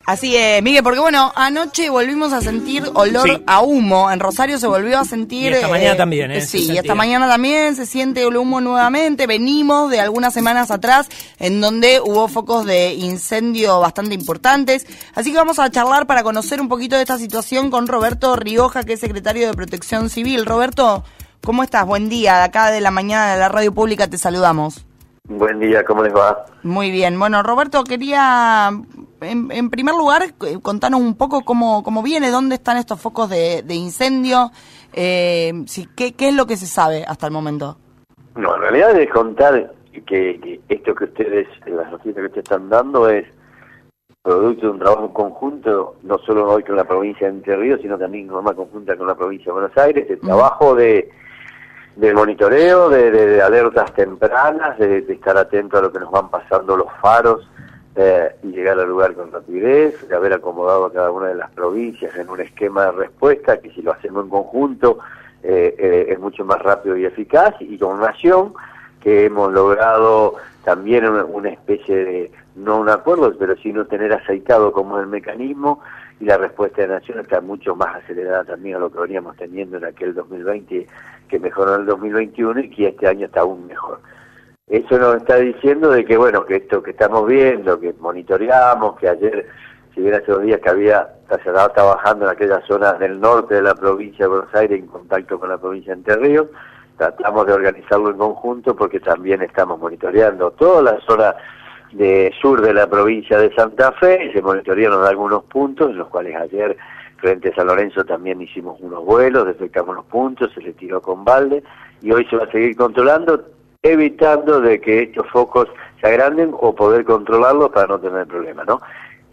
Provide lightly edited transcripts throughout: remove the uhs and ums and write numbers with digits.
Así es, Miguel, porque bueno, anoche volvimos a sentir olor a humo. En Rosario se volvió a sentir... Y esta mañana también, Sí, esta mañana también se siente el humo nuevamente. Venimos de algunas semanas atrás en donde hubo focos de incendio bastante importantes. Así que vamos a charlar para conocer un poquito de esta situación con Roberto Rioja, que es secretario de Protección Civil. Roberto, ¿cómo estás? Buen día. De acá de la mañana de la Radio Pública te saludamos. Buen día, ¿cómo les va? Muy bien. Bueno, Roberto, quería, en primer lugar, contanos un poco cómo viene, dónde están estos focos de incendio, ¿qué es lo que se sabe hasta el momento? No, en realidad es contar que esto que ustedes, las noticias que ustedes están dando es producto de un trabajo conjunto, no solo hoy con la provincia de Entre Ríos, sino también en forma conjunta con la provincia de Buenos Aires, el trabajo de monitoreo, de alertas tempranas, de estar atento a lo que nos van pasando los faros y llegar al lugar con rapidez, de haber acomodado a cada una de las provincias en un esquema de respuesta que si lo hacemos en conjunto es mucho más rápido y eficaz, y con Nación que hemos logrado también una especie de, no un acuerdo, pero sí no tener aceitado como es el mecanismo, y la respuesta de Nación está mucho más acelerada también a lo que veníamos teniendo en aquel 2020, que mejoró en el 2021 y que este año está aún mejor. Eso nos está diciendo de que, bueno, que esto que estamos viendo, que monitoreamos, que ayer, si bien hace 2 días que se estaba trabajando en aquella zona del norte de la provincia de Buenos Aires en contacto con la provincia de Entre Ríos, tratamos de organizarlo en conjunto porque también estamos monitoreando toda la zona de sur de la provincia de Santa Fe, y se monitorearon algunos puntos en los cuales ayer frente a San Lorenzo también hicimos unos vuelos, detectamos los puntos, se le tiró con balde, y hoy se va a seguir controlando, evitando de que estos focos se agranden o poder controlarlos para no tener problemas, ¿no?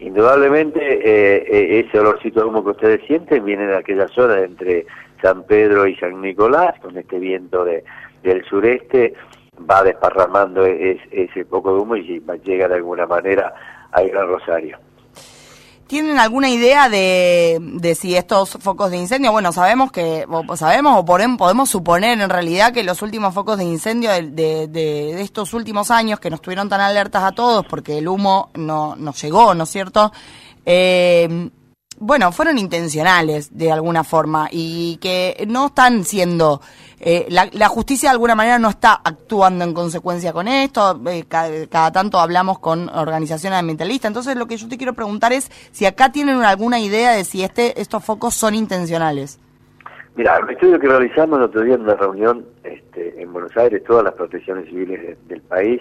Indudablemente ese olorcito de humo que ustedes sienten viene de aquella zona entre San Pedro y San Nicolás, con este viento del sureste, va desparramando ese poco de humo y llega de alguna manera a Gran Rosario. ¿Tienen alguna idea de si estos focos de incendio, bueno, podemos suponer en realidad que los últimos focos de incendio de estos últimos años, que nos tuvieron tan alertas a todos porque el humo no llegó, ¿no es cierto?, bueno, fueron intencionales de alguna forma y que no están siendo, la justicia de alguna manera no está actuando en consecuencia con esto, cada tanto hablamos con organizaciones ambientalistas, entonces lo que yo te quiero preguntar es si acá tienen alguna idea de si estos focos son intencionales. Mira, el estudio que realizamos el otro día en una reunión en Buenos Aires, todas las protecciones civiles del país,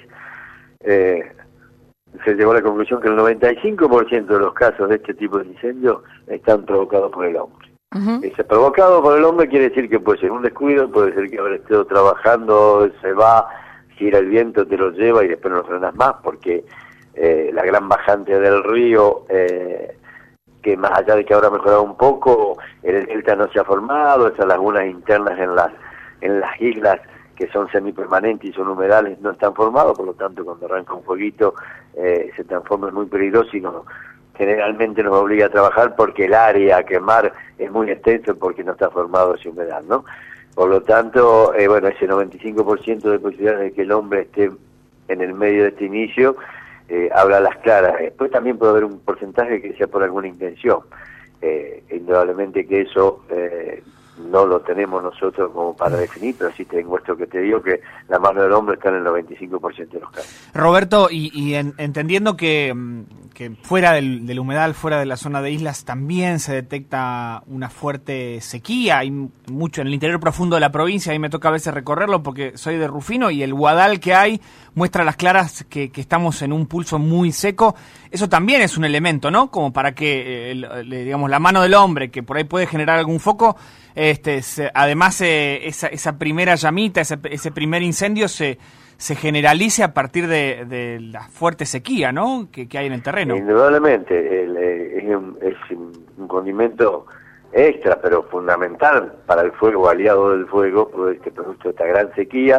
se llegó a la conclusión que el 95% de los casos de este tipo de incendios están provocados por el hombre. Uh-huh. Ese provocado por el hombre quiere decir que puede ser un descuido, puede ser que haber estado trabajando, se va, gira el viento, te lo lleva y después no lo frenas más, porque la gran bajante del río, que más allá de que ahora ha mejorado un poco, el delta no se ha formado, esas lagunas internas en las islas que son semipermanentes y son humedales, no están formados, por lo tanto cuando arranca un fueguito se transforma en muy peligroso y generalmente nos obliga a trabajar porque el área a quemar es muy extenso porque no está formado ese humedal, ¿no? Por lo tanto, bueno, ese 95% de posibilidades de que el hombre esté en el medio de este inicio habla a las claras. Después también puede haber un porcentaje que sea por alguna intención. Indudablemente que eso no lo tenemos nosotros como para definir, pero sí tengo esto que te digo, que la mano del hombre está en el 95% de los casos. Roberto, entendiendo que fuera del humedal, fuera de la zona de islas, también se detecta una fuerte sequía, hay mucho en el interior profundo de la provincia, ahí me toca a veces recorrerlo porque soy de Rufino y el Guadal que hay muestra a las claras que estamos en un pulso muy seco. Eso también es un elemento, ¿no? Como para que, digamos, la mano del hombre, que por ahí puede generar algún foco, además esa primera llamita, ese primer incendio se generalice a partir de la fuerte sequía, ¿no?, que hay en el terreno. Indudablemente, es un condimento extra, pero fundamental para el fuego, aliado del fuego, producto de esta gran sequía.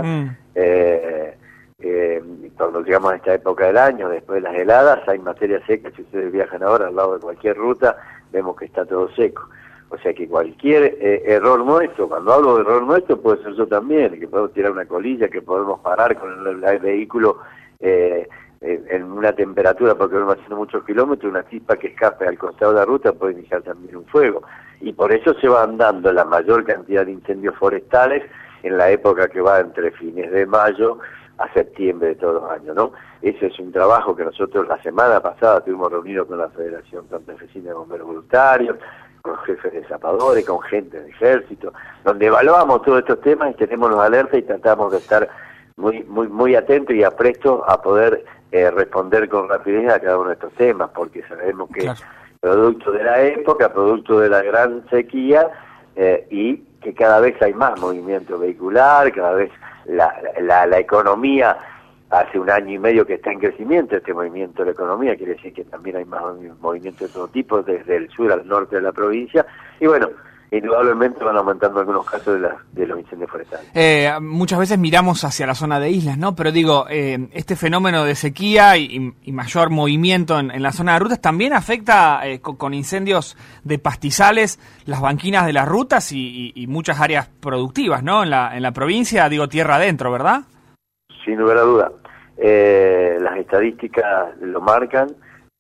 Cuando llegamos a esta época del año, después de las heladas, hay materia seca. Si ustedes viajan ahora al lado de cualquier ruta, vemos que está todo seco. O sea que cualquier error nuestro, cuando hablo de error nuestro, puede ser yo también, que podemos tirar una colilla, que podemos parar con el vehículo en una temperatura, porque vamos haciendo muchos kilómetros, una chispa que escape al costado de la ruta puede iniciar también un fuego. Y por eso se van dando la mayor cantidad de incendios forestales en la época que va entre fines de mayo a septiembre de todos los años, ¿no? Ese es un trabajo que nosotros la semana pasada tuvimos reunido con la Federación Santafesina de Bomberos Voluntarios, con jefes de zapadores, con gente del ejército, donde evaluamos todos estos temas y tenemos los alertas y tratamos de estar muy atentos y aprestos a poder responder con rapidez a cada uno de estos temas, porque sabemos que claro, producto de la época, producto de la gran sequía, y que cada vez hay más movimiento vehicular, cada vez la economía hace 1 año y medio que está en crecimiento, este movimiento de la economía quiere decir que también hay más movimiento de todo tipo, desde el sur al norte de la provincia, y bueno, indudablemente van aumentando algunos casos de los incendios forestales. Muchas veces miramos hacia la zona de islas, ¿no? Pero digo, este fenómeno de sequía y mayor movimiento en la zona de rutas también afecta con incendios de pastizales las banquinas de las rutas y muchas áreas productivas, ¿no? En la provincia, digo, tierra adentro, ¿verdad? Sin lugar a duda. Las estadísticas lo marcan,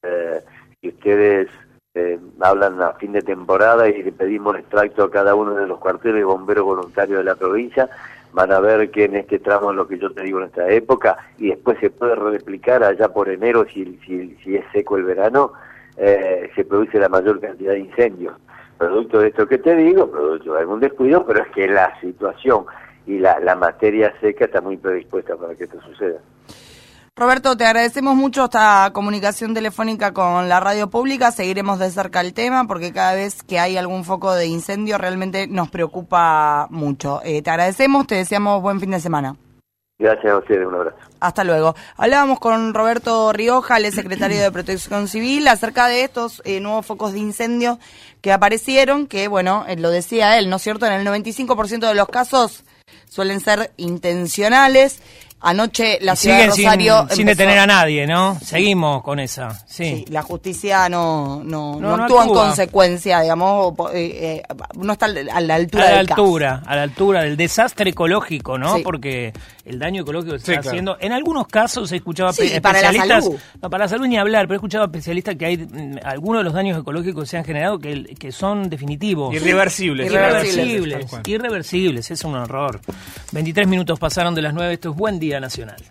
y ustedes hablan a fin de temporada y le pedimos un extracto a cada uno de los cuarteles de bomberos voluntarios de la provincia, van a ver que en este tramo es lo que yo te digo en esta época, y después se puede replicar allá por enero si es seco el verano, se produce la mayor cantidad de incendios. Producto de esto que te digo, producto de algún descuido, pero es que la situación y la materia seca está muy predispuesta para que esto suceda. Roberto, te agradecemos mucho esta comunicación telefónica con la radio pública. Seguiremos de cerca el tema porque cada vez que hay algún foco de incendio realmente nos preocupa mucho. Te agradecemos, te deseamos buen fin de semana. Gracias a ustedes, un abrazo. Hasta luego. Hablábamos con Roberto Rioja, el secretario de Protección Civil, acerca de estos nuevos focos de incendio que aparecieron, que bueno, lo decía él, ¿no es cierto? En el 95% de los casos suelen ser intencionales. Anoche la ciudad de Rosario sin detener a nadie, ¿no? Seguimos con esa. Sí, la justicia no actúa en consecuencia, digamos, no está a la altura del caso. A la altura del desastre ecológico, ¿no? Sí. Porque el daño ecológico que se está haciendo. En algunos casos he escuchado especialistas, para la salud. No, para la salud ni hablar, pero he escuchado especialistas que hay algunos de los daños ecológicos que se han generado que son definitivos. Irreversibles, es un horror. 23 minutos pasaron de las 9, esto es Buen Día Nacional.